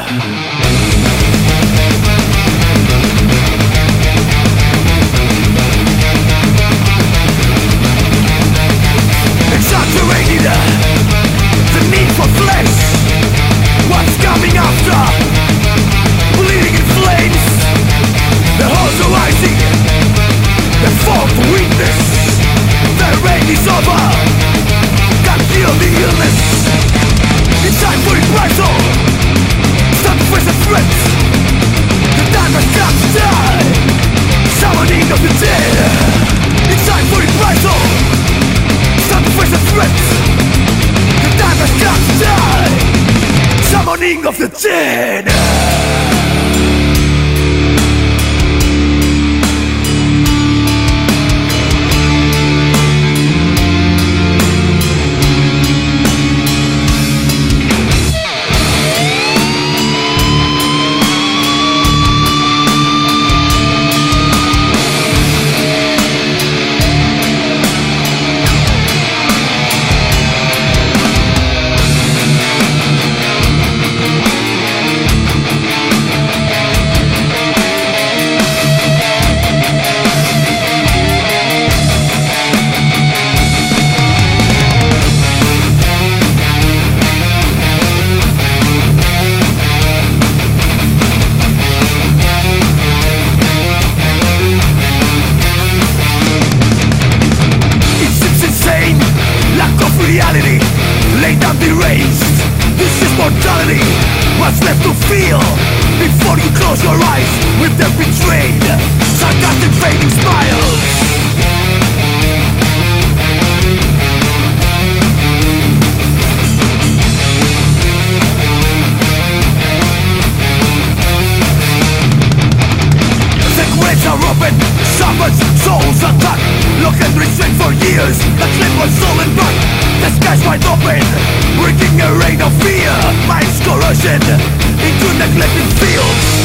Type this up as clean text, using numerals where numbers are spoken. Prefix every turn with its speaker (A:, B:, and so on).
A: Exaggerating the need for flesh. What's coming after? Bleeding in flames. The hearts are rising. The fall to weakness. The rain is over. Can't heal the illness. It's time for reprisal. Start to face the threat. The time has come to die. Summoning of the dead. It's time for reprisal. Start to face the threat. The time has come to die. Summoning of the dead. Reality, laid down deranged. This is mortality. What's left to feel before you close your eyes with the betrayed, sarcastic fading smiles. The graves are open, savage souls attack. Lock and restraint for years, the clip was stolen back. The skies wide open, bringing a rain of fear. Minds corrosion into neglected fields.